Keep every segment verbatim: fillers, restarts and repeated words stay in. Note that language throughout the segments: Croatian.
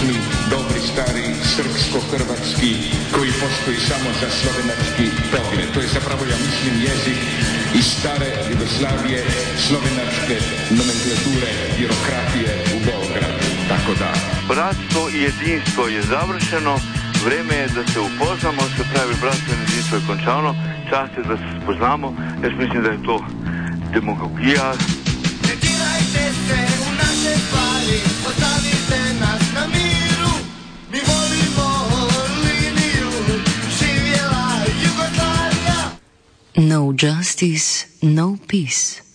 pesmi, dobri stari srpsko-hrvatski, koji postoji samo za slovenački pogled. To je zapravo, ja mislim, jezik iz stare Jugoslavije, slovenačke nomenklature, birokratije u Beogradu. Tako da. Bratstvo i jedinstvo je završeno, vreme je da se upoznamo, se pravi bratstvo i jedinstvo je končano, čas je da se spoznamo, jaz mislim da je to demagogija. Tretirajte se u naše stvari, ostavite nas na miru, mi volimo liniju, živjela Jugoslavija. No justice, no peace.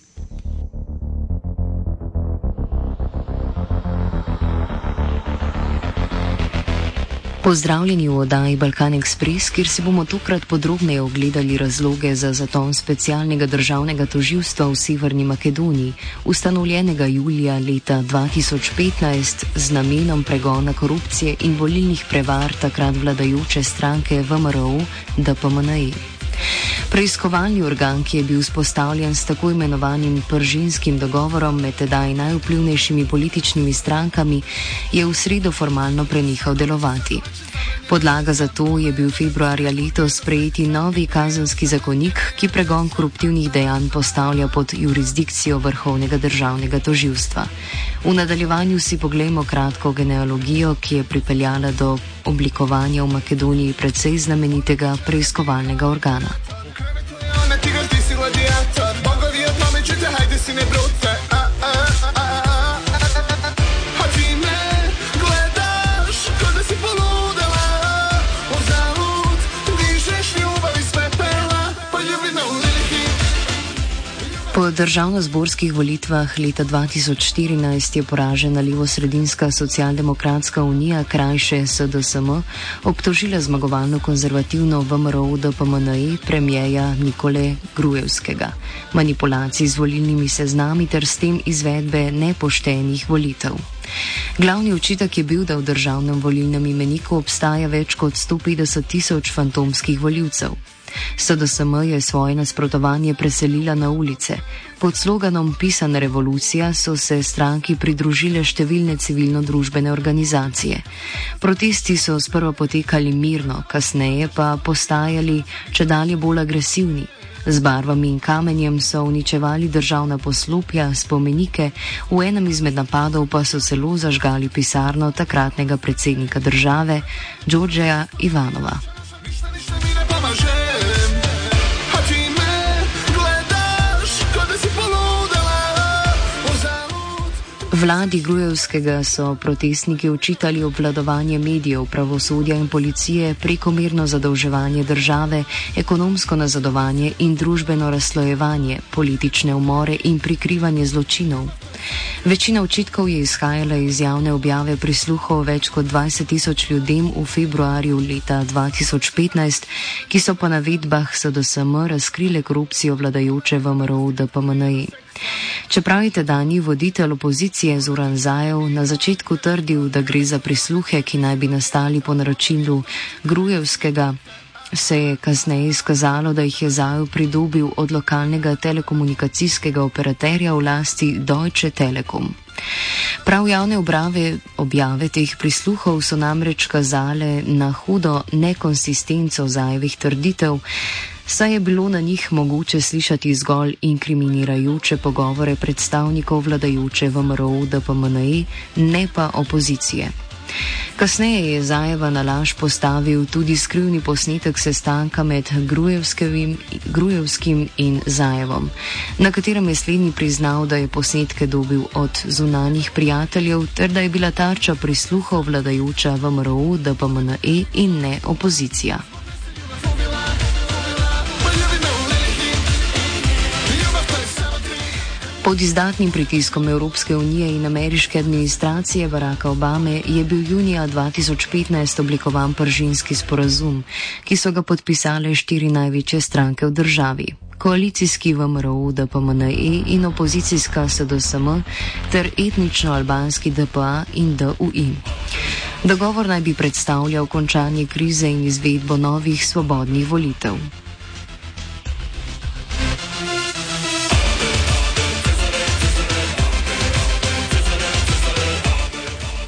Pozdravljeni v oddaji Balkan Express, kjer si bomo tokrat podrobneje ogledali razloge za zaton specialnega državnega tožilstva v Severni Makedoniji, ustanovljenega julija leta dva tisoč petnajst z namenom pregona korupcije in volilnih prevar takrat vladajoče stranke V M R O D P M N E. Preiskovalni organ, ki je bil vzpostavljen s tako imenovanim pržinskim dogovorom med tedaj najvplivnejšimi političnimi strankami, je v sredo formalno prenehal delovati. Podlaga za to je bil februarja letos sprejeti novi kazenski zakonik, ki pregon koruptivnih dejanj postavlja pod jurisdikcijo Vrhovnega državnega tožilstva. V nadaljevanju si poglejmo kratko genealogijo, ki je pripeljala do oblikovanja v Makedoniji precej znamenitega preiskovalnega organa. Po državnozborskih volitvah leta dva tisoč štirinajst je poražena levosredinska socialdemokratska unija, krajše S D S M, obtožila zmagovalno konzervativno V M R O D P M N E premijeja Nikole Grujevskega, manipulacij z volilnimi seznami ter s tem izvedbe nepoštenih volitev. Glavni očitek je bil, da v državnem volilnem imeniku obstaja več kot sto petdeset tisoč fantomskih volivcev. S D S M je svoje nasprotovanje preselila na ulice. Pod sloganom Pisana revolucija so se stranki pridružile številne civilno-družbene organizacije. Protesti so sprva potekali mirno, kasneje pa postajali čedalje bolj agresivni. Z barvami in kamenjem so uničevali državna poslopja, spomenike, v enem izmed napadov pa so celo zažgali pisarno takratnega predsednika države, Đorđeja Ivanova. Vladi Grujevskega so protestniki očitali obvladovanje medijev, pravosodja in policije, prekomerno zadolževanje države, ekonomsko nazadovanje in družbeno razslojevanje, politične umore in prikrivanje zločinov. Večina očitkov je izhajala iz javne objave prisluhov več kot dvajset tisoč ljudem v februarju leta dva tisoč petnajst, ki so po navedbah S D S M razkrile korupcijo vladajoče V M R O D P M N E. Čeprav je tedanji voditelj opozicije Zoran Zaev na začetku trdil, da gre za prisluhe, ki naj bi nastali po naročilu Grujevskega, se je kasneje izkazalo, da jih je Zaev pridobil od lokalnega telekomunikacijskega operaterja v lasti Deutsche Telekom. Prav javne obrave, objave teh prisluhov so namreč kazale na hudo nekonsistenco Zaevih trditev, saj je bilo na njih mogoče slišati zgolj inkriminirajoče pogovore predstavnikov vladajoče V M R O D P M N E, ne pa opozicije. Kasneje je Zaeva na laž postavil tudi skrivni posnetek sestanka med Grujevskim in Zaevom, na katerem je slednji priznal, da je posnetke dobil od zunanjih prijateljev ter da je bila tarča prisluhov vladajoča V M R O D P M N E in ne opozicija. Pod izdatnim pritiskom Evropske unije in ameriške administracije Baracka Obame je bil junija dva tisoč petnajst oblikovan pržinski sporazum, ki so ga podpisale štiri največje stranke v državi. Koalicijski V M R O D P M N E in opozicijska S D S M ter etnično-albanski D P A in D U I. Dogovor naj bi predstavljal končanje krize in izvedbo novih svobodnih volitev.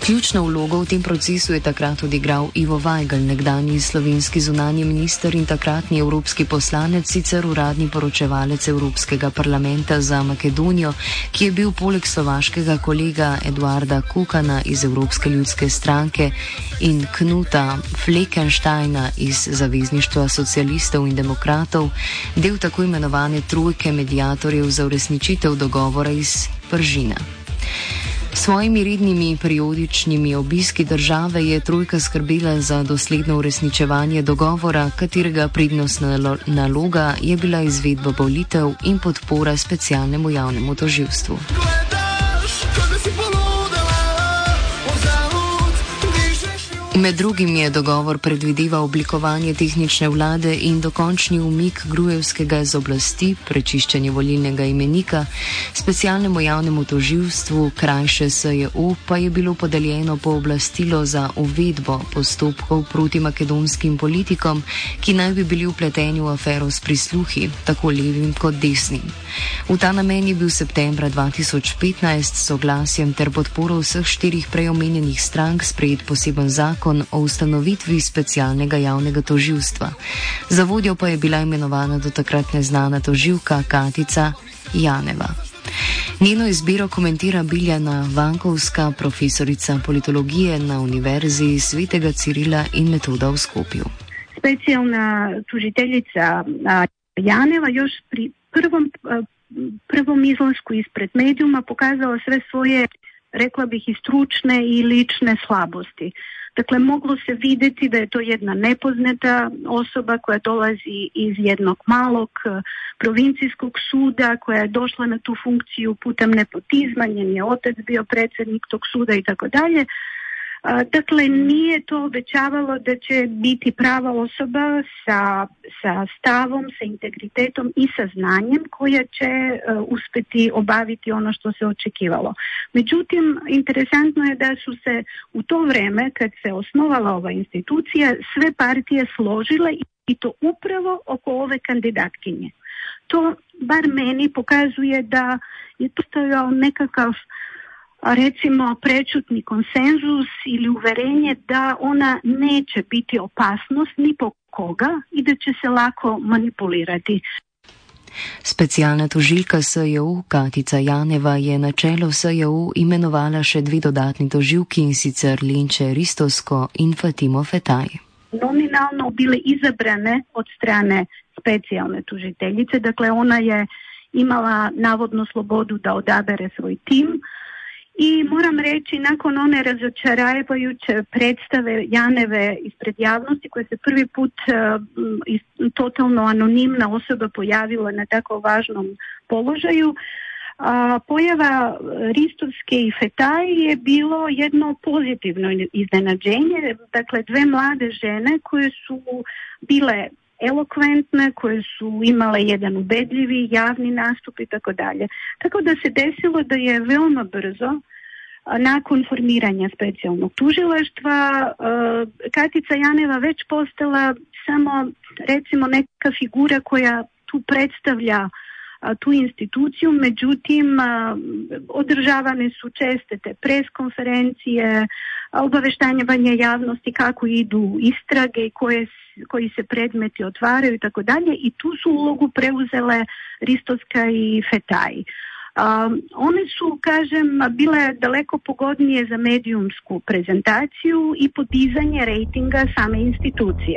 Ključno vlogo v tem procesu je takrat odigral Ivo Vajgl, nekdanji slovenski zunanji minister in takratni evropski poslanec, sicer uradni poročevalec Evropskega parlamenta za Makedonijo, ki je bil poleg slovaškega kolega Eduarda Kukana iz Evropske ljudske stranke in Knuta Fleckensteina iz Zavezništva socialistov in demokratov del tako imenovane trojke mediatorjev za uresničitev dogovora iz Pržina. S svojimi rednimi periodičnimi obiski države je trojka skrbela za dosledno uresničevanje dogovora, katerega prednostna naloga je bila izvedba volitev in podpora specialnemu javnemu tožilstvu. Med drugim je dogovor predvideval oblikovanje tehnične vlade in dokončni umik Gruevskega z oblasti, prečiščenje volilnega imenika, specialnemu javnemu tožilstvu, krajše S J U, pa je bilo podeljeno pooblastilo za uvedbo postopkov proti makedonskim politikom, ki naj bi bili vpleteni v afero s prisluhi, tako levim kot desnim. V ta namen je bil septembra dva tisoč petnajst s soglasjem ter podporo vseh štirih preomenjenih strank sprejet poseben zakon o ustanovitvi specialnega javnega tožilstva. Za vodjo pa je bila imenovana do takrat neznana tožilka Katica Janeva. Njeno izbiro komentira Biljana Vankovska, profesorica politologije na Univerzi Svetega Cirila in Metoda v Skopju. Specijalna tužiteljica Janeva još pri prvom, prvom izlasku ispred medijuma pokazala sve svoje, rekla bih, i stručne i lične slabosti. Dakle, moglo se vidjeti da je to jedna nepoznata osoba koja dolazi iz jednog malog provincijskog suda, koja je došla na tu funkciju putem nepotizma, njen je otac bio predsjednik tog suda i tako dalje. Dakle, nije to obećavalo da će biti prava osoba sa, sa stavom, sa integritetom i sa znanjem koja će uh, uspjeti obaviti ono što se očekivalo. Međutim, interesantno je da su se u to vrijeme, kad se osnovala ova institucija, sve partije složile i to upravo oko ove kandidatkinje. To bar meni pokazuje da je to stojao nekakav, recimo, prečutni konsenzus ili uverenje da ona neće biti opasnost ni po koga i da će se lako manipulirati. Specialna tožilka S J U Katica Janeva je na čelo S J U imenovala še dve dodatni tožilki, in sicer Linče Ristosko in Fatimo Fetaj. Nominalno bile izabrane od strane specijalne tužiteljice, dakle ona je imala navodno slobodu da odabere svoj tim. I moram reći, nakon one razočaravajuće predstave Janeve ispred javnosti, koja se prvi put uh, totalno anonimna osoba pojavila na tako važnom položaju, uh, pojava Ristovske i Fetaj je bilo jedno pozitivno iznenađenje. Dakle, dve mlade žene koje su bile elokventne, koje su imale jedan ubedljivi javni nastup i tako dalje. Tako da se desilo da je veoma brzo, nakon formiranja specijalnog tužilaštva, Katica Janeva već postala samo, recimo, neka figura koja tu predstavlja tu instituciju, međutim održavane su česte te pres konferencije, obaveštavanje javnosti kako idu istrage i koje, koji se predmeti otvaraju i tako dalje, i tu su ulogu preuzele Ristovska i Fetaj. Um, one su, kažem, bile daleko pogodnije za medijumsku prezentaciju i podizanje rejtinga same institucije.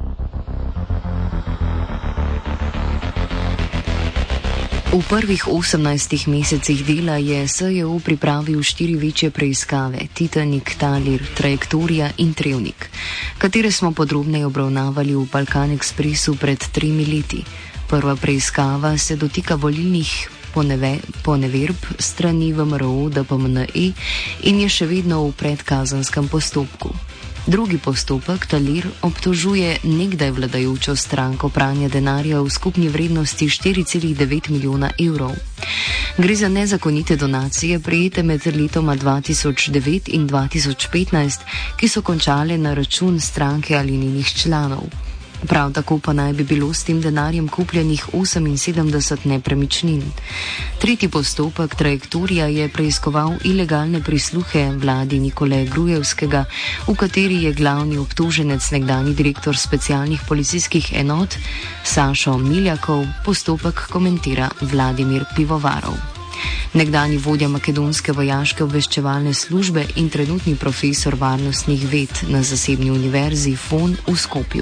V prvih osemnajstih mesecih dela je S J U pripravil štiri večje preiskave: Titanik, Talir, Trajektorija in Trevnik, katere smo podrobneje obravnavali v Balkan Ekspresu pred tremi leti. Prva preiskava se dotika volilnih poneve, poneverb strani V M R O D P M N E in je še vedno v predkazanskem postopku. Drugi postopek, Talir, obtožuje nekdaj vladajočo stranko pranja denarja v skupni vrednosti štiri cela devet milijona evrov. Gre za nezakonite donacije, prejete med letoma dva tisoč devet in dva tisoč petnajst, ki so končale na račun stranke ali njenih članov. Prav tako pa naj bi bilo s tem denarjem kupljenih oseminsedemdeset nepremičnin. Tretji postopek Trajektorija je preiskoval ilegalne prisluhe vladi Nikole Grujevskega, v kateri je glavni obtoženec nekdani direktor specialnih policijskih enot Sašo Miljakov. Postopek komentira Vladimir Pivovarov. Nekdani vodja makedonske vojaške obveščevalne službe in trenutni profesor varnostnih ved na zasebni univerzi F O N v Skopju.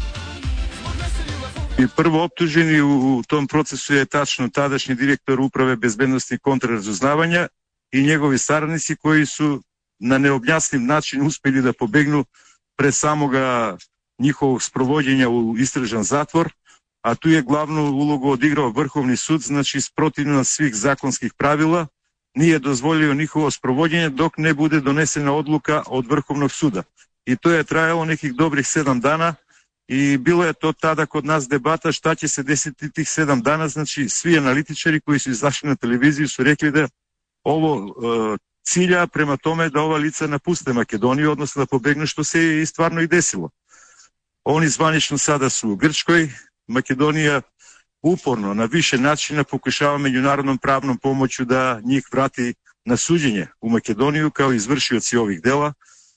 Prvo optuženi u tom procesu je tačno tadašnji direktor uprave bezbednosti i kontrarazузнавanja i njegovi saradnici koji su na neobjasniv način uspjeli da pobegnu pre samoga njihovog sprovođenja u istražan zatvor, a tu je glavnu ulogu odigrao Vrhovni sud, znači protivno svih zakonskih pravila, nije dozvolio njihovo sprovođenje dok ne bude donesena odluka od Vrhovnog suda. I to je trajalo nekih dobrih sedam dana i bilo je to tada kod nas debata šta će se desiti tih sedam dana, znači svi analitičari koji su izašli na televiziju su rekli da ovo e, cilja prema tome da ova lica napuste Makedoniju, odnosno da pobegnu, što se je i stvarno i desilo. Oni zvanično sada su u Grčkoj. Makedonija uporno na više načina pokušava međunarodnom pravnom pomoću da njih vrati na suđenje u Makedoniju kao izvršioci ovih dela.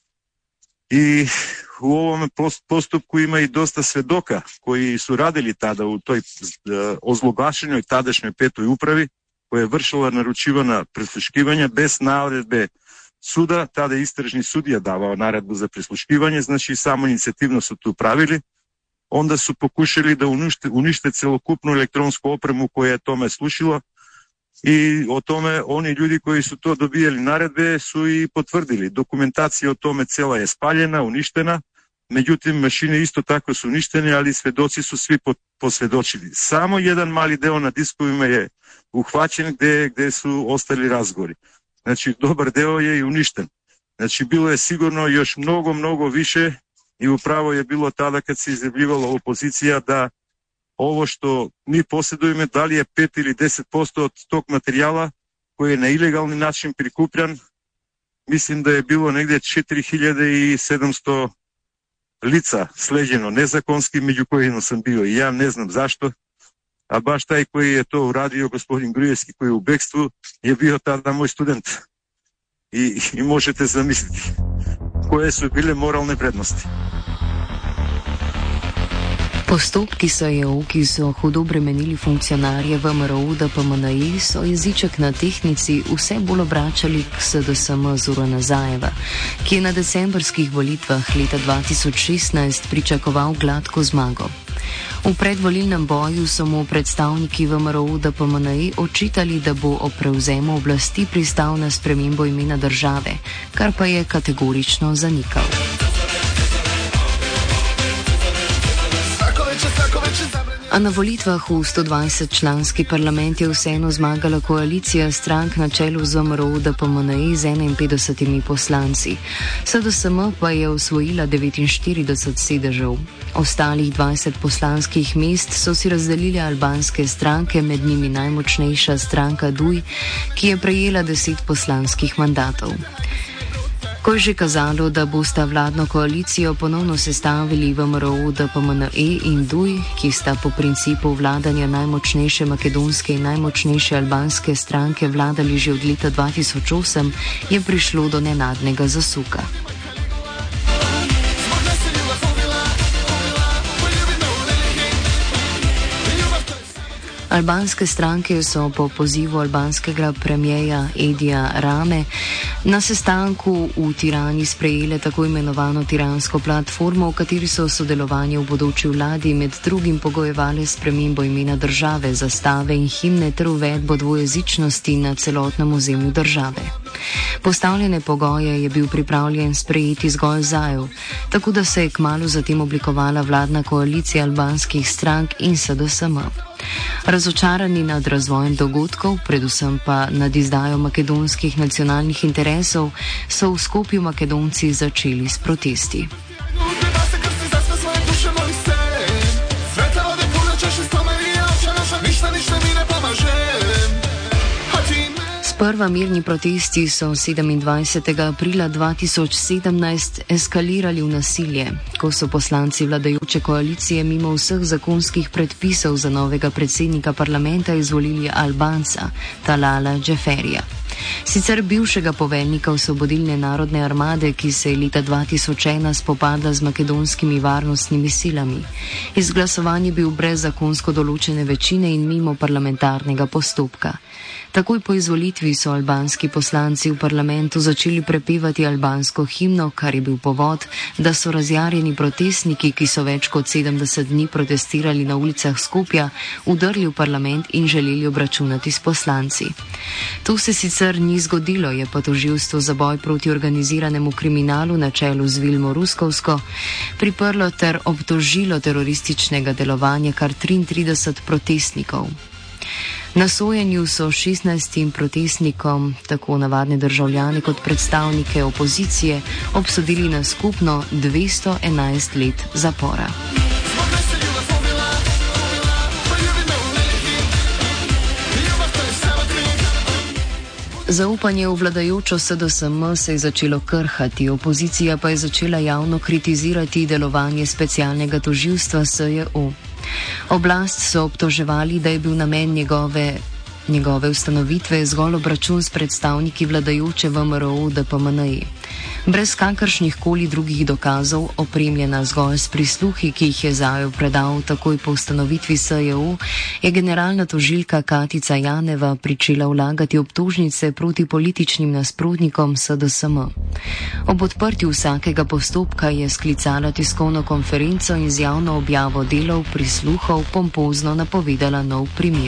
I u ovom postupku ima i dosta svedoka koji su radili tada u toj ozloglašenoj tadašnjoj petoj upravi koja je vršila naručivana prisluškivanja bez naredbe suda. Tada je istražni sudija davao naredbu za prisluškivanje, znači samo inicijativno su tu pravili. Onda su pokušali da unište, unište celokupnu elektronsku opremu koja je tome slušila i o tome oni ljudi koji su to dobijali naredbe su i potvrdili. Dokumentacija o tome cela je spaljena, uništena, međutim mašine isto tako su uništene, ali svedoci su svi posvedočili. Samo jedan mali deo na diskovima je uhvaćen gde, gde su ostali razgovori. Znači dobar deo je i uništen. Znači bilo je sigurno još mnogo, mnogo više. I upravo je bilo tada kad se izjavljivala opozicija da ovo što mi posjedujemo, da li je pet ili deset posto od tog materijala koji je na ilegalni način prikupljan, mislim da je bilo negdje četiri hiljade sedamsto lica sleđeno nezakonski, među kojima sam bio i ja, ne znam zašto, a baš taj koji je to uradio, gospodin Grujevski, koji je u bekstvu, je bio tada moj student. I, i možete zamisliti koje su bile moralne prednosti. Postopki S J O, ki so hudo bremenili funkcionarje V M R O D P M N I, so jeziček na tehnici vse bolj obračali k S D S M Zorana Nazajeva, ki je na decembrskih volitvah leta dva tisoč šestnajst pričakoval gladko zmago. V predvolilnem boju so mu predstavniki V M R O D P M N I očitali, da bo ob prevzemu oblasti pristal na spremembo imena države, kar pa je kategorično zanikal. A na volitvah v sto dvajset članski parlament je vseeno zmagala koalicija strank na čelu z V M R O D P M N I z enainpetdesetimi poslanci. S D S M pa je osvojila devetinštirideset sedežev. Ostalih dvajset poslanskih mest so si razdelile albanske stranke, med njimi najmočnejša stranka D U J, ki je prejela deset poslanskih mandatov. Ko je že kazalo, da bosta vladno koalicijo ponovno sestavili V M R O D P M N E in D U J, ki sta po principu vladanja najmočnejše makedonske in najmočnejše albanske stranke vladali že od leta dva tisoč osem, je prišlo do nenadnega zasuka. Albanske stranke so po pozivu albanskega premijeja Edija Rame na sestanku v Tirani sprejele tako imenovano tiransko platformo, v kateri so sodelovanje v bodoči vladi med drugim pogojevale spremembo imena države, zastave in himne ter uvedbo dvojezičnosti na celotnem ozemlju države. Postavljene pogoje je bil pripravljen sprejeti zgolj Zajev, tako da se je kmalu zatem oblikovala vladna koalicija albanskih strank in S D S M. Razočarani nad razvojem dogodkov, predvsem pa nad izdajo makedonskih nacionalnih interesov, so v Skopju Makedonci začeli s protesti. S Prva mirni protesti so sedemindvajsetega aprila dva tisoč sedemnajst eskalirali v nasilje, ko so poslanci vladajoče koalicije mimo vseh zakonskih predpisov za novega predsednika parlamenta izvolili Albanca, Talala Džeferija. Sicer bivšega poveljnika Osvobodilne narodne armade, ki se je leta dva tisoč ena spopadla z makedonskimi varnostnimi silami. Izglasovan je bil brez zakonsko določene večine in mimo parlamentarnega postopka. Takoj po izvolitvi so albanski poslanci v parlamentu začeli prepevati albansko himno, kar je bil povod, da so razjarjeni protestniki, ki so več kot sedemdeset dni protestirali na ulicah Skopja, vdrli v parlament in želeli obračunati s poslanci. To se sicer ni zgodilo, je pa tožilstvo za boj proti organiziranemu kriminalu na čelu z Vilmo Ruskovsko priprlo ter obtožilo terorističnega delovanja kar triintrideset protestnikov. Na sojenju so šestnajstim protestnikom, tako navadne državljane kot predstavnike opozicije, obsodili na skupno dvesto enajst let zapora. Zaupanje v vladajočo S D S M se je začelo krhati, opozicija pa je začela javno kritizirati delovanje specialnega tožilstva S J U. Oblast so obtoževali, da je bil namen njegove, njegove ustanovitve zgolj obračun s predstavniki vladajoče V M R O D P M N E. Brez kakršnih koli drugih dokazov, opremljena zgolj s prisluhi, ki jih je Zajev predal takoj po ustanovitvi S J U, je generalna tožilka Katica Janeva pričela vlagati obtožnice proti političnim nasprotnikom S D S M. Ob odprtju vsakega postopka je sklicala tiskovno konferenco in z javno objavo delov prisluhov pompozno napovedala nov primer.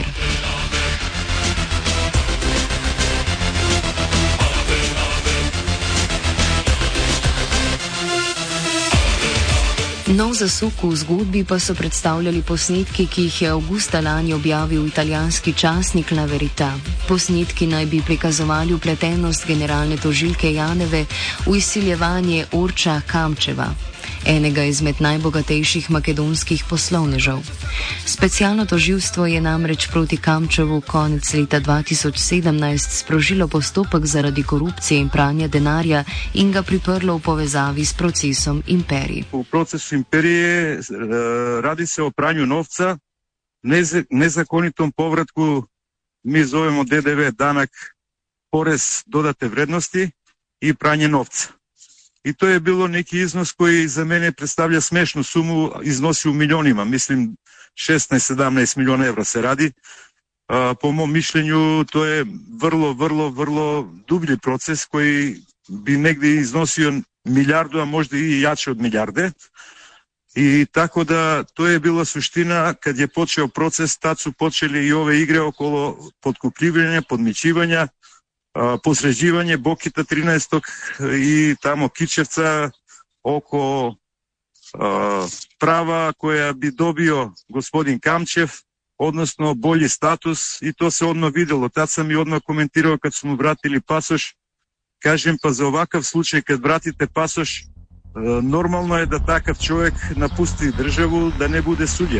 Nov zasuk v zgodbi pa so predstavljali posnetki, ki jih je avgusta lani objavil italijanski časnik La Verità. Posnetki naj bi prikazovali vpletenost generalne tožilke Janeve v izsiljevanje Orča Kamčeva, enega izmed najbogatejših makedonskih poslovnežev. Specialno tožilstvo je namreč proti Kamčevu konec leta dva tisoč sedemnajst sprožilo postopek zaradi korupcije in pranja denarja in ga priprlo v povezavi s procesom Imperij. U procesu Imperije radi se o pranju novca, nezakonitom povratku, mi zovemo D D V, danak porez dodate vrednosti i pranje novca. I to je bilo neki iznos koji za mene predstavlja smešnu sumu, iznosi u milionima, mislim šesnaest sedamnaest miliona evra se radi. A, po mom mišljenju to je vrlo, vrlo, vrlo dublji proces koji bi negdje iznosio milijardu, a možda i jače od milijarde. I tako da to je bila suština kad je počeo proces, tad su počeli i ove igre okolo potkupljivanja, podmićivanja, posređivanje Bokita trinaestog i tamo Kičevca oko a, prava koja bi dobio gospodin Kamčev, odnosno bolji status, i to se odmah vidjelo. Tad sam i odmah komentirao kad su mu vratili pasoš. Kažem, pa za ovakav slučaj kad vratite pasoš, a, normalno je da takav čovjek napusti državu, da ne bude suđen.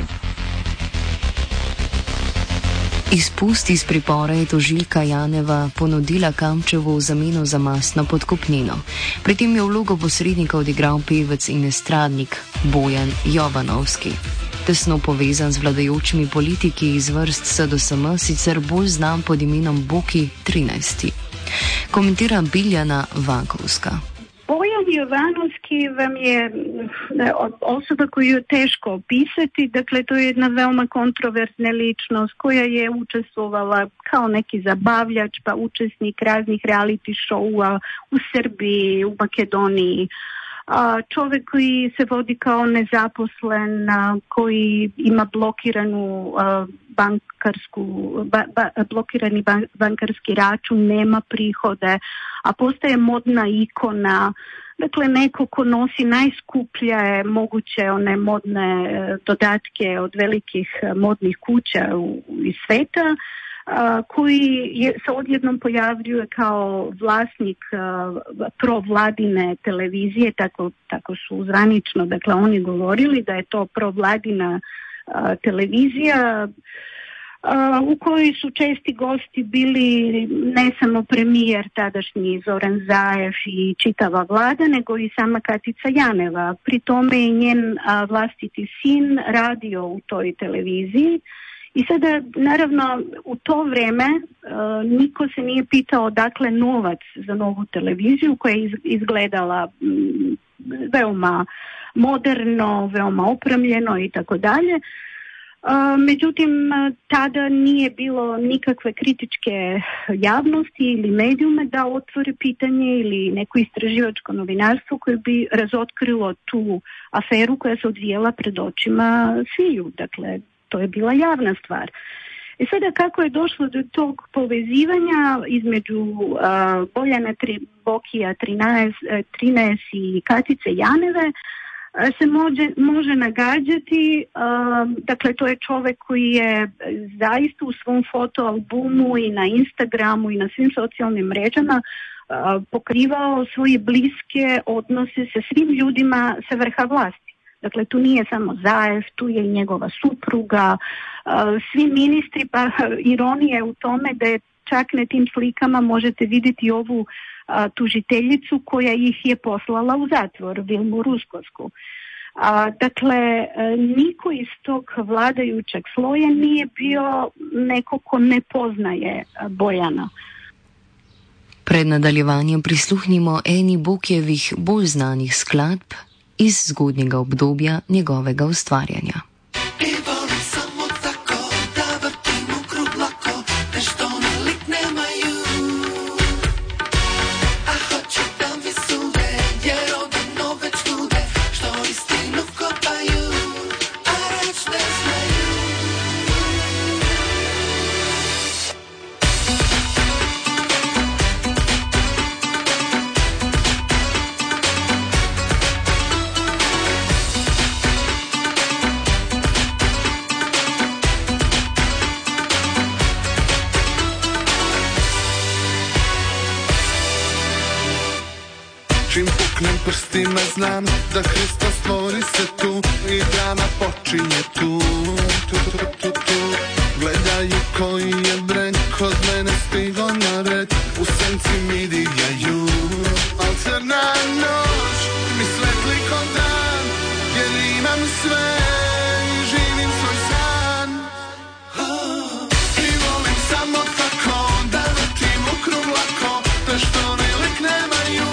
Izpust iz pripora je tožilka Janeva ponudila Kamčevu v zameno za mastno podkupnino. Pri tem je vlogo posrednika odigral pevec in estradnik Bojan Jovanovski. Tesno povezan z vladajočimi politiki iz vrst S D S M, sicer bolj znan pod imenom Boki trinajsti. Komentira Biljana Vankovska. Bojan Jovanovski vam je osoba koju je teško opisati, dakle to je jedna veoma kontroverzna ličnost koja je učestvovala kao neki zabavljač, pa učesnik raznih reality showa u Srbiji, u Makedoniji. Čovjek koji se vodi kao nezaposlen, koji ima blokiranu bankarsku, ba, ba, blokirani ban, bankarski račun, nema prihode, a postaje modna ikona. Dakle, neko ko nosi najskuplje moguće one modne dodatke od velikih modnih kuća u, iz sveta, a, koji je, se odjednom pojavljuje kao vlasnik a, provladine televizije, tako, tako su zvanično, dakle oni govorili da je to provladina a, televizija. u kojoj su česti gosti bili ne samo premijer tadašnji Zoran Zaev i čitava vlada, nego i sama Katica Janeva. Pri tome je njen a, vlastiti sin radio u toj televiziji. I sada, naravno, u to vreme a, niko se nije pitao odakle novac za novu televiziju koja je izgledala m, veoma moderno, veoma opremljeno i tako dalje. Međutim, tada nije bilo nikakve kritičke javnosti ili medijume da otvore pitanje ili neko istraživačko novinarstvo koje bi razotkrilo tu aferu koja se odvijela pred očima sviju. Dakle, to je bila javna stvar. I sada kako je došlo do tog povezivanja između uh, Boljana Tri, Bokija trinaest i Katice Janeve, se može, može nagađati, uh, dakle to je čovjek koji je zaista u svom fotoalbumu i na Instagramu i na svim socijalnim mrežama uh, pokrivao svoje bliske odnose sa svim ljudima sa vrha vlasti. Dakle, tu nije samo Zaev, tu je i njegova supruga, uh, svi ministri, pa ironija je u tome da je čak na tim slikama možete vidjeti ovu a, tužiteljicu koja ih je poslala u zatvor, Vilmu Ruskovsku. A, dakle, niko iz tog vladajućeg sloja nije bio neko ko ne poznaje Bojana. Pred nadaljevanjem prisluhnimo eni Bokjevih bolj znanih skladb iz zgodnjega obdobja njegovega ustvarjanja. Prstima znam da Hristos stvori se tu i drama počinje tu, tu, tu, tu, tu. Gledaju koji je brend kod mene stigo na red, u senci mi divljaju. Al crna noć mi svetli ko dan, jer imam sve i živim svoj san. I volim samo tako da letim u krug lako, te što ne lik nemaju.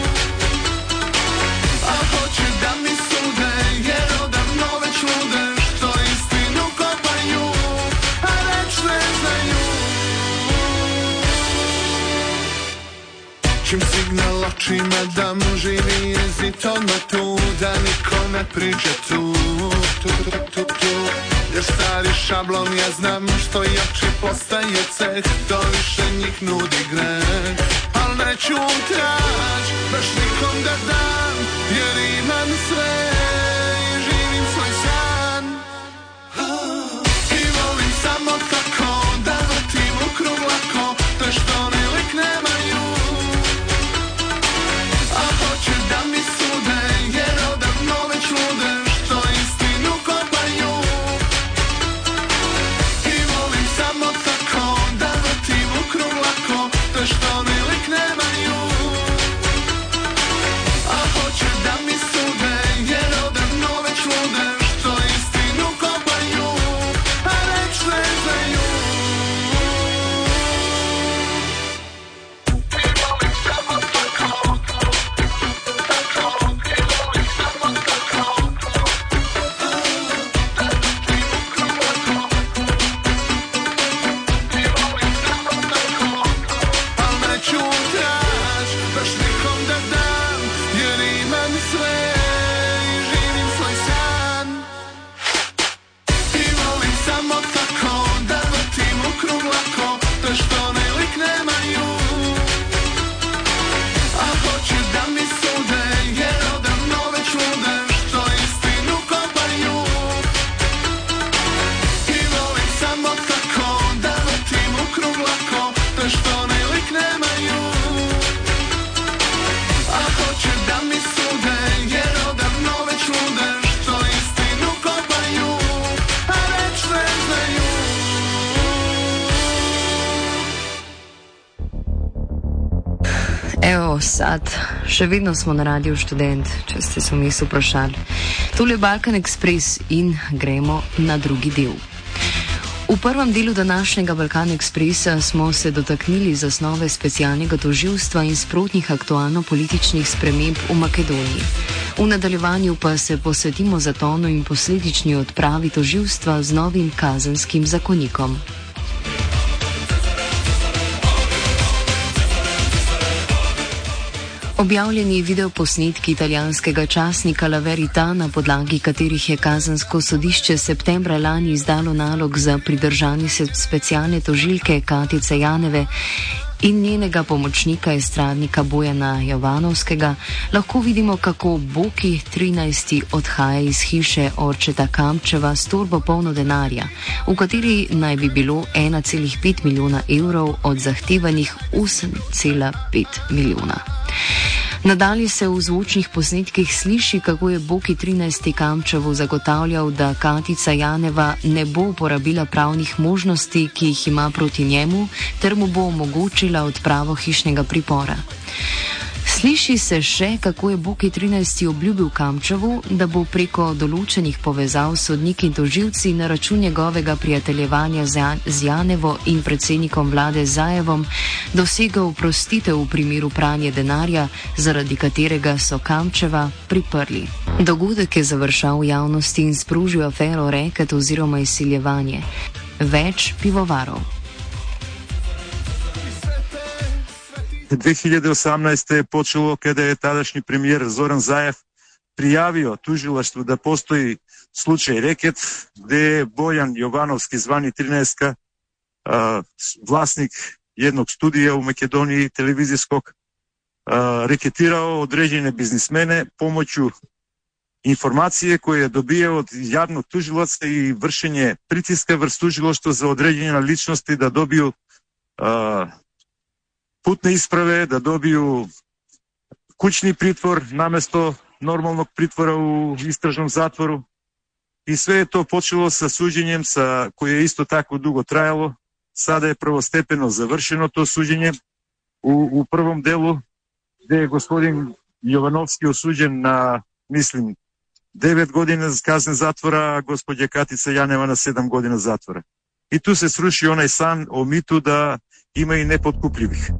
Čim signal očima dam, živi jezit odmah tu, da niko ne priđe tu, tu, tu, tu, tu. Jer stari šablon ja znam, što i oči postaje ceh, to više njih nudi greh. Al neću trać, baš nikom da dam, jer imam sve i živim svoj san. I volim samo tako da vrtim u krug lako, te što ne lik nemaju. Što ne lik nemaju, a hoće da mi sude, jer odavno već lude, što istinu kopaju, a već ne znaju. I volim samo tako, tako, i volim samo tako, da ti u krug lako, i volim samo tako. Neću trać, baš nikom da dam, jer imam sve i živim svoj san. I volim samo tako da vrtim u krug lako, te što ne lik nemaju. A hoće da mi sude, jer odavno već lude, što istinu kopaju. I volim samo tako da vrtim u krug lako, te što ne lik nemaju. A hoće da mi sude, jer odavno već lude, što istinu kopaju, a već ne znaju. Evo sad, še vedno smo na Radiu Študent, če ste se vmes vprašali. Tole je Balkan Express in gremo na drugi del. V prvem delu današnjega Balkan Expressa smo se dotaknili zasnove specialnega tožilstva in sprotnih aktualno-političnih sprememb v Makedoniji. V nadaljevanju pa se posvetimo zatonu in posledični odpravi tožilstva z novim kazenskim zakonikom. Objavljeni videoposnetki italijanskega časnika La Verità, na podlagi katerih je kazensko sodišče septembra lani izdalo nalog za pridržanje specialne tožilke Katice Janeve in njenega pomočnika estradnika Bojana Jovanovskega, lahko vidimo, kako Boki trinajsti odhaja iz hiše očeta Kamčeva s torbo polno denarja, v kateri naj bi bilo ena cela pet milijona evrov od zahtevanih osem cela pet milijona. Nadalje se v zvočnih posnetkih sliši, kako je Boki trinajsti Kamčevu zagotavljal, da Katica Janeva ne bo uporabila pravnih možnosti, ki jih ima proti njemu, ter mu bo omogočila odpravo hišnega pripora. Sliši se še, kako je Boki trinajsti obljubil Kamčevu, da bo preko določenih povezav s sodniki in tožilci na račun njegovega prijateljevanja z Janevo in predsednikom vlade Zajevom dosegel oprostitev v primeru pranja denarja, zaradi katerega so Kamčeva priprli. Dogodek je završal v javnosti in sprožil afero reket oziroma izsiljevanje. Več pivovarov. dve hiljade osamnaeste. je počelo kada je tadašnji premijer Zoran Zajev prijavio tužilaštvu da postoji slučaj reket, gde je Bojan Jovanovski, zvani trinaestka, vlasnik jednog studija u Makedoniji televizijskog, reketirao određene biznismene pomoću informacije koje je dobio od javnog tužilaca i vršenje pritiska vrst tužilaštva za određene ličnosti da dobiju putne isprave, da dobiju kućni pritvor namesto normalnog pritvora u istražnom zatvoru. I sve je to počelo sa suđenjem sa, koje je isto tako dugo trajalo. Sada je prvostepeno završeno to suđenje u, u prvom delu, gde je gospodin Jovanovski osuđen na, mislim, devet godina kazne zatvora, a gospođa Katica Janeva na sedam godina zatvora. I tu se sruši onaj san o mitu da ima i nepodkupljivih.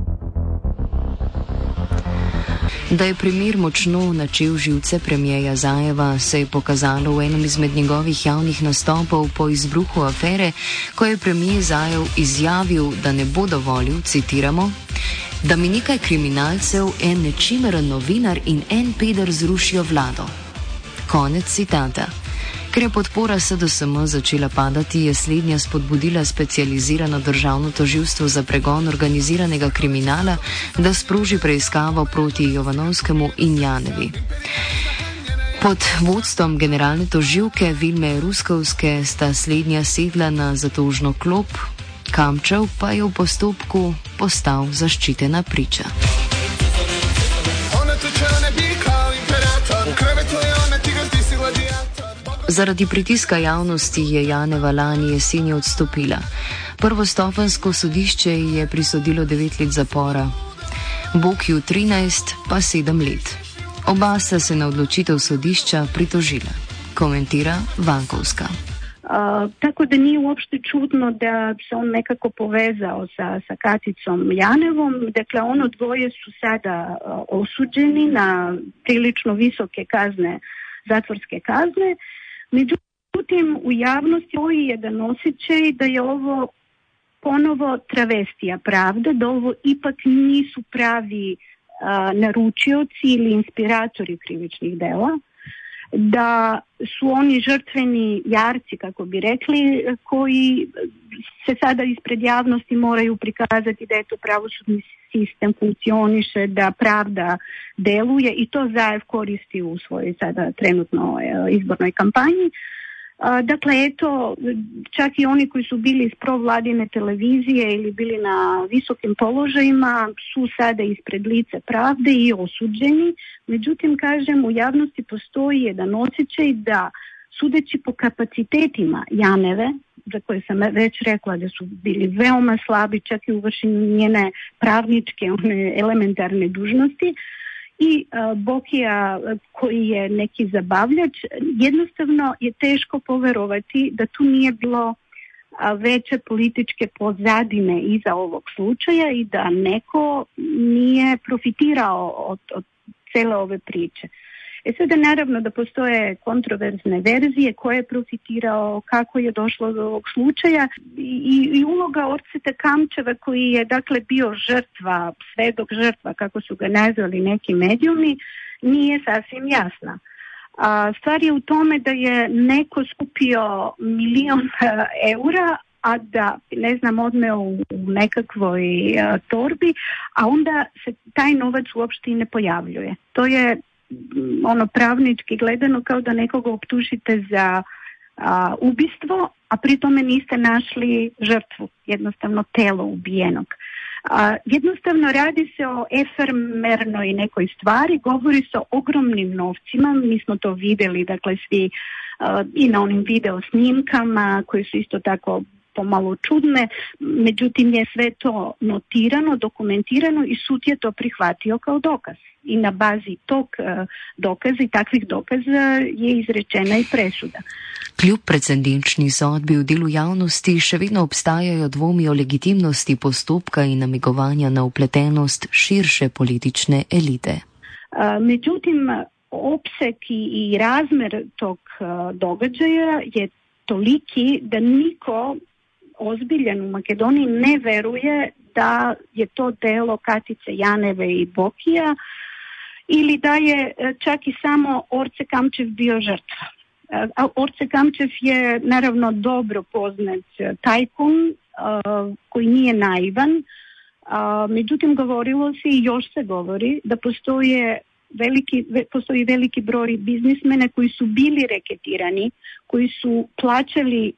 Da je primer močno načel živce premijeja Zajeva, se je pokazalo v enem izmed njegovih javnih nastopov po izbruhu afere, ko je premijer Zajev izjavil, da ne bo dovolil, citiramo, da mi nekaj kriminalcev, en nečimeren novinar in en peder zrušijo vlado. Konec citata. Ker je podpora S D S M začela padati, je slednja spodbudila specializirano državno tožilstvo za pregon organiziranega kriminala, da sproži preiskavo proti Jovanovskemu in Janevi. Pod vodstvom generalne tožilke Vilme Ruskovske sta slednja sedla na zatožno klop, Kamčev pa je v postopku postal zaščitena priča. Zaradi pritiska javnosti je Janeva lani jeseni odstopila. Prvostopenjsko sodišče je prisodilo devet let zapora, Bokiju trinajst pa sedem let. Oba sta se na odločitev sodišča pritožila, komentira Vankovska. Uh, tako da nije uopšte čudno da se on nekako povezao sa, sa Katicom Janevom. Dakle, ono dvoje su sada uh, osuđeni na prilično visoke kazne, zatvorske kazne. Međutim, u javnosti postoji jedan osjećaj da je ovo ponovo travestija pravde, da ovo ipak nisu pravi uh, naručioci ili inspiratori krivičnih dela, da su oni žrtveni jarci, kako bi rekli, koji se sada ispred javnosti moraju prikazati da je to pravosudni sistem funkcioniše, da pravda deluje i to Zajev koristi u svojoj sada trenutno izbornoj kampanji. Dakle, eto, čak i oni koji su bili iz provladine televizije ili bili na visokim položajima su sada ispred lice pravde i osuđeni. Međutim, kažem, u javnosti postoji jedan osjećaj da, sudeći po kapacitetima Janeve, za koje sam već rekla da su bili veoma slabi, čak i u vršenju njene pravničke, one elementarne dužnosti, i uh, Bokija koji je neki zabavljač. Jednostavno je teško poverovati da tu nije bilo a, veće političke pozadine iza ovog slučaja i da neko nije profitirao od, od cele ove priče. E sada naravno da postoje kontroverzne verzije, ko je profitirao, kako je došlo do ovog slučaja i, i uloga Orceta Kamčeva koji je dakle bio žrtva, svedok žrtva kako su ga nazvali neki medijumi, nije sasvim jasna. A, stvar je u tome da je neko skupio milion eura, a da, ne znam, odneo u nekakvoj a, torbi, a onda se taj novac uopšte i ne pojavljuje. To je ono pravnički gledano kao da nekoga optužite za a, ubistvo, a pri tome niste našli žrtvu, jednostavno telo ubijenog. A, jednostavno radi se o efemernoj nekoj stvari, govori se o ogromnim novcima, mi smo to vidjeli, dakle svi a, i na onim video snimkama koji su isto tako pomalo čudne, međutim je sve to notirano, dokumentirano i sud je to prihvatio kao dokaz. I na bazi tog uh, dokaza i takvih dokaza je izrečena i presuda. Kljub precedenčni sodbi v delu javnosti še vedno obstajajo dvomi o legitimnosti postopka in namigovanja na upletenost širše politične elite. Uh, međutim, opseg i, i razmer tog uh, događaja je toliki da niko ozbiljan u Makedoniji ne veruje da je to delo Katice Janeve i Bokija ili da je čak i samo Orce Kamčev bio žrtva. Orce Kamčev je naravno dobro poznat tajkun koji nije naivan, međutim govorilo se i još se govori da postoje veliki, postoji veliki broj biznismena koji su bili reketirani, koji su plaćali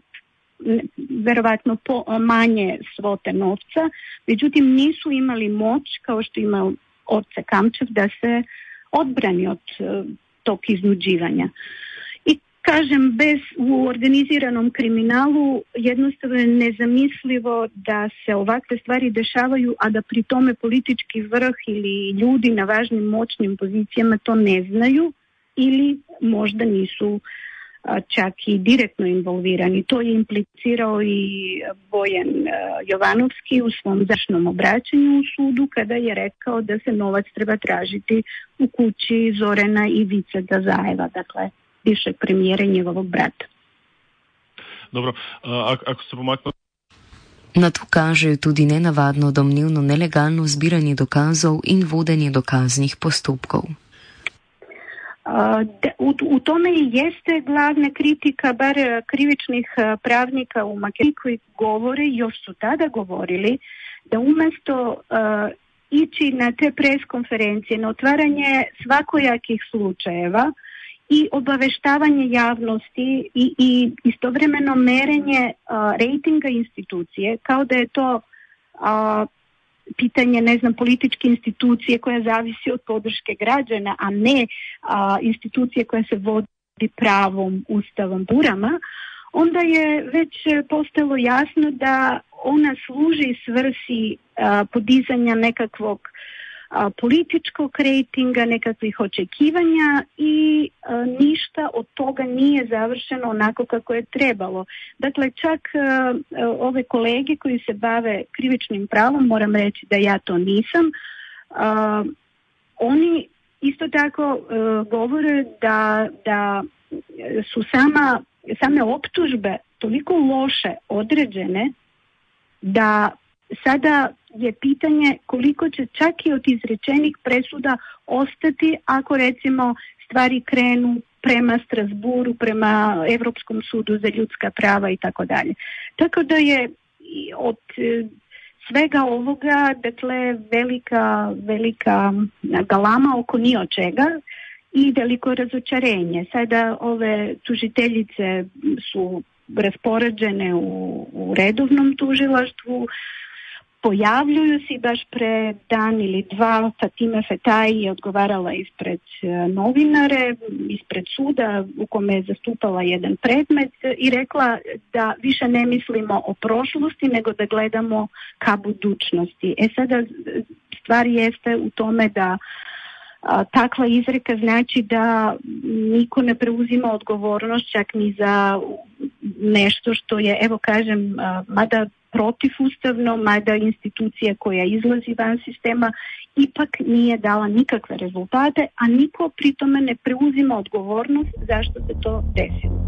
verovatno po manje svote novca, međutim nisu imali moć kao što ima Orce Kamčev da se odbrani od uh, tog iznuđivanja. I kažem, bez u organiziranom kriminalu jednostavno je nezamislivo da se ovakve stvari dešavaju, a da pri tome politički vrh ili ljudi na važnim moćnim pozicijama to ne znaju ili možda nisu čak i direktno involvirani. To je implicirao i Bojan Jovanovski u svom završnom obraćanju u sudu kada je rekao da se novac treba tražiti u kući Zorana Ivice Gazajeva, dakle bivšeg premijera i njegovog brata. Dobro, a, ako se pomakne... Na to kaže tudi nenavadno domnevno nelegalno zbiranje dokazov in vodenje dokaznih postopkov. U, u tome i jeste glavna kritika bar krivičnih pravnika u Makedoniji koji govore, još su tada govorili, da umjesto uh, ići na te pres konferencije, na otvaranje svakojakih slučajeva i obaveštavanje javnosti i, i istovremeno merenje uh, rejtinga institucije, kao da je to uh, pitanje, ne znam, političke institucije koja zavisi od podrške građana, a ne a, institucije koja se vodi pravom, ustavom, burama, onda je već postalo jasno da ona služi svrsi a, podizanja nekakvog a, političkog rejtinga, nekakvih očekivanja i a, ništa od toga nije završeno onako kako je trebalo. Dakle, čak a, ove kolege koji se bave krivičnim pravom, moram reći da ja to nisam, a, oni isto tako a, govore da, da su sama, same optužbe toliko loše određene da sada je pitanje koliko će čak i od izrečenih presuda ostati ako recimo stvari krenu prema Strasburu, prema Europskom sudu za ljudska prava i tako dalje. Tako da je od svega ovoga, dakle, velika, velika galama oko ni od čega i veliko razočarenje. Sada ove tužiteljice su raspoređene u, u redovnom tužilaštvu, pojavljuju se baš pre dan ili dva. Fatime Fetahi je odgovarala ispred novinare, ispred suda u kome je zastupala jedan predmet i rekla da više ne mislimo o prošlosti nego da gledamo ka budućnosti. E sada stvar jeste u tome da a, takva izreka znači da niko ne preuzima odgovornost čak ni za nešto što je, evo kažem, a, mada protivustavno, mada institucija koja izlazi van sistema ipak nije dala nikakve rezultate, a niko pri tome ne preuzima odgovornost zašto se to desilo.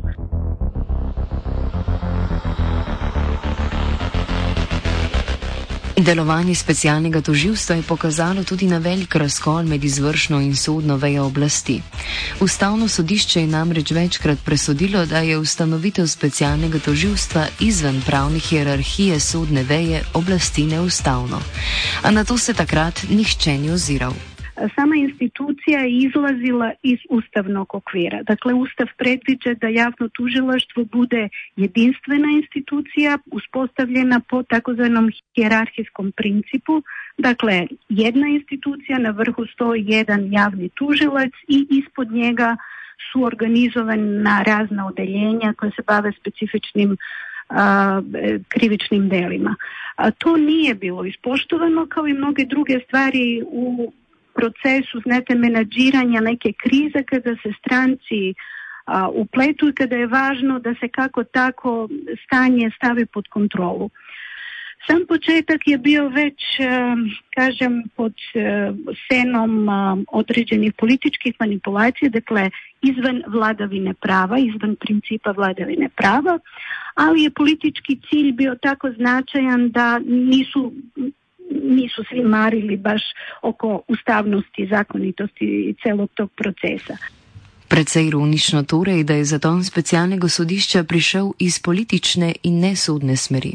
Delovanje specialnega tožilstva je pokazalo tudi na velik razkol med izvršno in sodno vejo oblasti. Ustavno sodišče je namreč večkrat presodilo, da je ustanovitev specialnega tožilstva izven pravne hierarhije sodne veje oblasti neustavno. A na to se takrat nihče ni oziral. Sama institucija je izlazila iz ustavnog okvira. Dakle, Ustav predviđa da javno tužilaštvo bude jedinstvena institucija uspostavljena po takozvanom hijerarhijskom principu. Dakle, jedna institucija, na vrhu stoji jedan javni tužilac i ispod njega su organizovana razna odeljenja koja se bave specifičnim a, krivičnim delima. A to nije bilo ispoštovano kao i mnoge druge stvari u procesu, znate, menadžiranja neke krize kada se stranci a, upletu i kada je važno da se kako tako stanje stavi pod kontrolu. Sam početak je bio već, a, kažem, pod a, senom a, određenih političkih manipulacija, dakle izvan vladavine prava, izvan principa vladavine prava, ali je politički cilj bio tako značajan da nisu nisu svi marili baš oko ustavnosti, zakonitosti i celog tog procesa. Precej ironično torej, da je zaton specialnega sodišča prišel iz politične in nesodne smeri.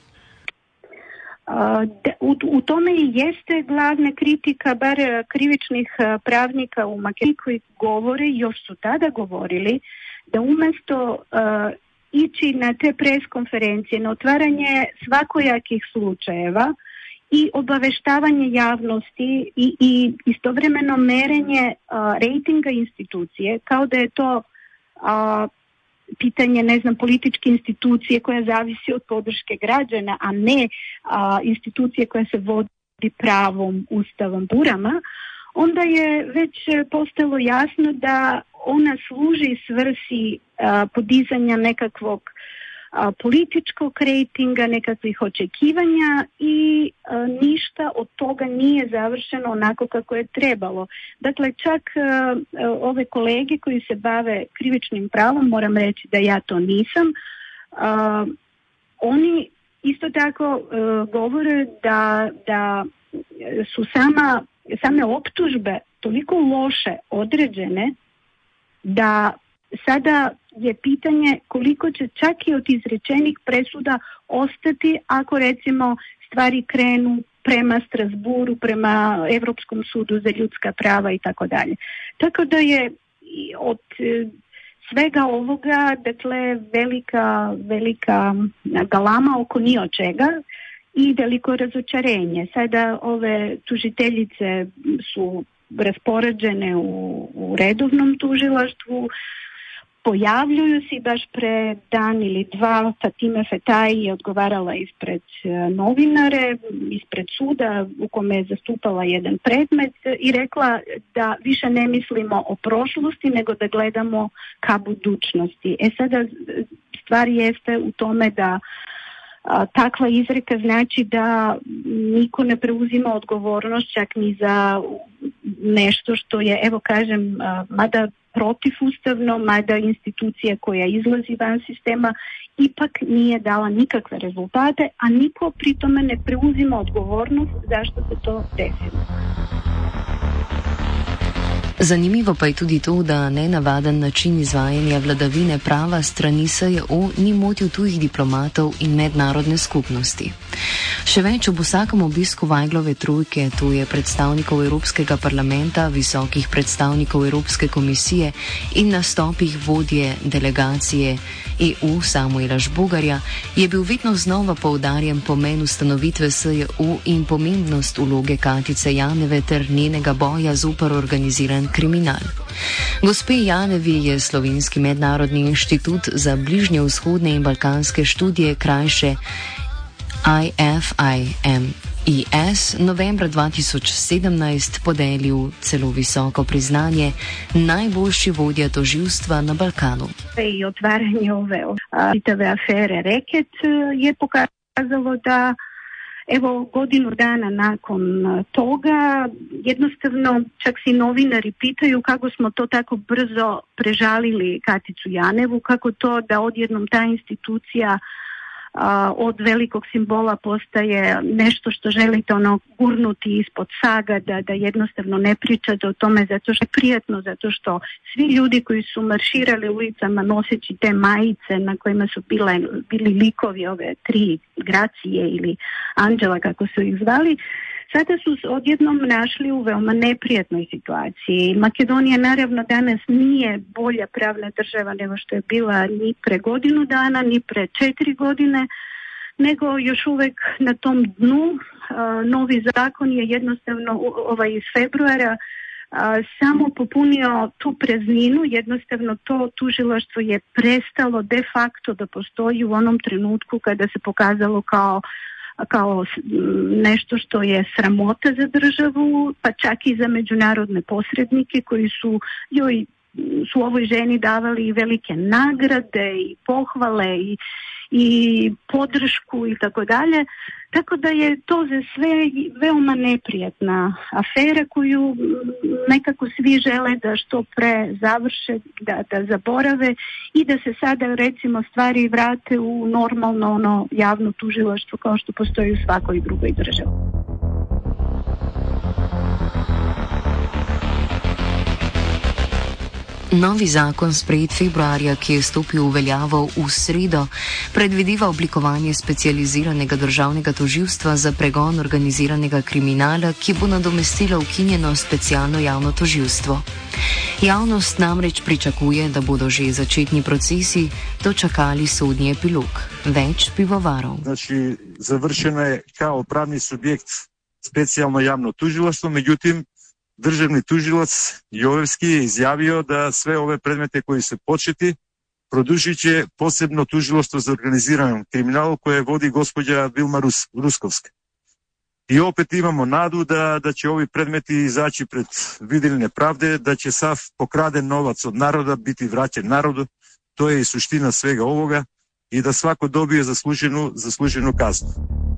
U, u tome i jeste glavna kritika bar krivičnih pravnika u Makedoniji koji govore, još su tada govorili, da umjesto uh, ići na te pres konferencije, na otvaranje svakojakih slučajeva i obaveštavanje javnosti i, i istovremeno merenje a, rejtinga institucije, kao da je to a, pitanje, ne znam, političke institucije koja zavisi od podrške građana, a ne a, institucije koja se vodi pravom, ustavom, burama, onda je već postalo jasno da ona služi svrsi a, podizanja nekakvog a, političkog rejtinga, nekakvih očekivanja i a, ništa od toga nije završeno onako kako je trebalo. Dakle, čak a, ove kolege koji se bave krivičnim pravom, moram reći da ja to nisam, a, oni isto tako a, govore da, da su sama, same optužbe toliko loše određene da sada je pitanje koliko će čak i od izrečenih presuda ostati ako recimo stvari krenu prema Strasburu, prema Europskom sudu za ljudska prava i tako dalje. Tako da je od svega ovoga, dakle, velika, velika galama oko ni od čega i veliko razočarenje. Sada ove tužiteljice su raspoređene u, u redovnom tužilaštvu, pojavljuju se baš pre dan ili dva. Fatime Fetahi je odgovarala ispred novinare, ispred suda u kome je zastupala jedan predmet i rekla da više ne mislimo o prošlosti nego da gledamo ka budućnosti. E sada stvar jeste u tome da a, takva izreka znači da niko ne preuzima odgovornost čak ni za nešto što je, evo kažem, a, mada protivustavno, mada institucija koja izlazi van sistema ipak nije dala nikakve rezultate, a niko pri tome ne preuzima odgovornost zašto se to desilo. Zanimivo pa je tudi to, da nenavaden način izvajanja vladavine prava strani S J O ni motil tujih diplomatov in mednarodne skupnosti. Še več, ob vsakem obisku Vajglove trojke, tu je predstavnikov Evropskega parlamenta, visokih predstavnikov Evropske komisije in nastopih vodje delegacije E U Samuela Žbogarja, je bil vedno znova poudarjen pomen ustanovitve S J U in pomembnost vloge Katice Janeve ter njenega boja zoper organiziran kriminal. Gospe Janevi je Slovenski mednarodni inštitut za bližnje vzhodne in balkanske študije, krajše I F I M I S, novembra dva tisoč sedemnajst podelil celo visoko priznanje najboljši vodja tožilstva na Balkanu. I otvaranje ove čitave afere Reket je pokazalo da evo godinu dana nakon toga jednostavno čak si novinari pitaju kako smo to tako brzo prežalili Katicu Janevu, kako to da odjednom ta institucija a, od velikog simbola postaje nešto što želite ono gurnuti ispod saga, da, da jednostavno ne pričate o tome zato što je prijatno, zato što svi ljudi koji su marširali ulicama noseći te majice na kojima su bile, bili likovi ove tri Gracije ili Anđela kako su ih zvali, sada su se odjednom našli u veoma neprijatnoj situaciji. Makedonija naravno danas nije bolja pravna država nego što je bila ni pre godinu dana, ni pre četiri godine, nego još uvek na tom dnu. Novi zakon je jednostavno ovaj iz februara samo popunio tu prazninu, jednostavno to tužilaštvo je prestalo de facto da postoji u onom trenutku kada se pokazalo kao kao nešto što je sramota za državu, pa čak i za međunarodne posrednike koji su joj su ovoj ženi davali velike nagrade i pohvale i, i podršku i tako dalje. Tako da je to za sve veoma neprijatna afera koju nekako svi žele da što pre završe, da, da zaborave i da se sada recimo stvari vrate u normalno ono javno tužilaštvo kao što postoji u svakoj drugoj državi. Novi zakon, sprejet februarja, ki je stopil v veljavo v sredo, predvideva oblikovanje specializiranega državnega tožilstva za pregon organiziranega kriminala, ki bo nadomestilo ukinjeno specialno javno tožilstvo. Javnost namreč pričakuje, da bodo že začetni procesi dočakali sodni epilog. Več pivovarov. Znači, završeno je kao pravni subjekt specijalno javno tužilaštvo, međutim, državni tužilac Jovevski je izjavio da sve ove predmete koji su početi produžit će posebno tužilaštvo za organiziranom kriminalu koje vodi gospođa Vilma Rus, Ruskovska. I opet imamo nadu da, da će ovi predmeti izaći pred vidjeljne pravde, da će sav pokraden novac od naroda biti vraćen narodu, to je i suština svega ovoga, i da svako dobije zasluženu, zasluženu kaznu.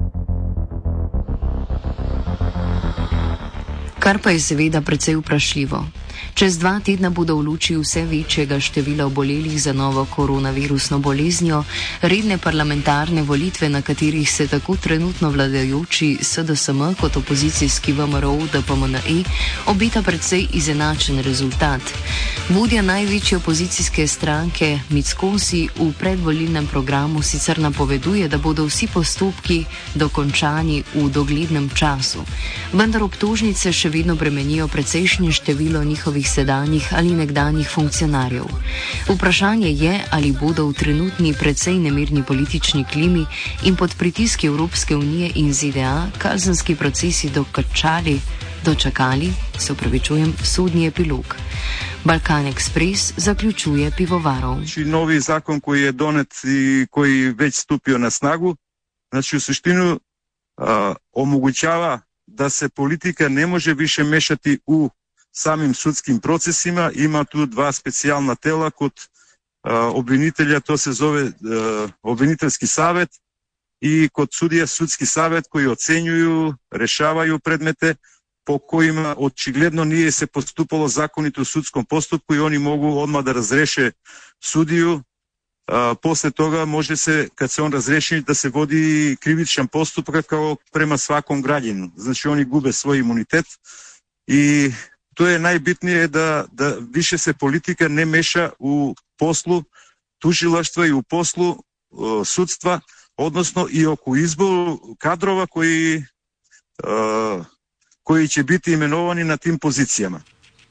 Kar pa je seveda precej vprašljivo. Čez dva tedna bodo v luči vse večjega števila obolelih za novo koronavirusno boleznijo redne parlamentarne volitve, na katerih se tako trenutno vladajoči S D S M kot opozicijski V M R O D P M N E obeta precej izenačen rezultat. Vodja največje opozicijske stranke Mickosi v predvolilnem programu sicer napoveduje, da bodo vsi postopki dokončani v doglednem času, vendar obtožnice še vedno bremenijo precejšnje število njihovih sedanjih ali nekdanjih funkcionarjev. Vprašanje je, ali bodo v trenutni precej nemirni politični klimi in pod pritiski Evropske unije in Z D A kazenski procesi dokončali, dočakali, se upravičujem, sodni epilog. Balkan Express zaključuje pivovarov. Znači, novi zakon koji je donet i koji već stupio na snagu, znači u suštinu a, omogućava da se politika ne može više mešati u samim sudskim procesima. Ima tu dva specijalna tela kod uh, obvinitelja, to se zove uh, obviniteljski savjet, i kod sudija sudski savjet koji ocenjuju, rešavaju predmete po kojima očigledno nije se postupalo zakonito u sudskom postupku i oni mogu odmah da razreše sudiju. Uh, posle toga može se, kad se on razreši, da se vodi krivičan postupak kao prema svakom građaninu. Znači oni gube svoj imunitet i to je najbitnije, da, da više se politika ne meša u poslu tužilaštva i u poslu uh, sudstva, odnosno i oko izboru kadrova koji, uh, koji će biti imenovani na tim pozicijama.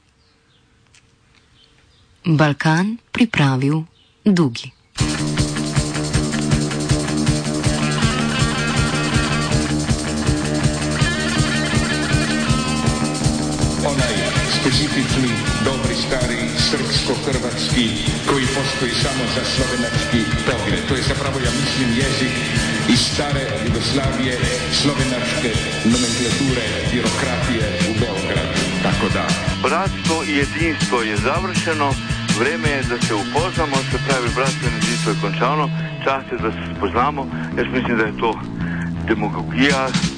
Balkan pripravil Dugi. Onaj specifični, dobri, stari, srpsko-hrvatski, koji postoji samo za slovenački pogled. To je zapravo, ja mislim, jezik iz stare Jugoslavije, slovenačke nomenklature, birokratije u Beogradu. Tako da. Bratstvo i jedinstvo je završeno, vreme je da se upoznamo, se pravi bratstvo i jedinstvo je končano, čas je da se spoznamo, jaz mislim da je to demagogija.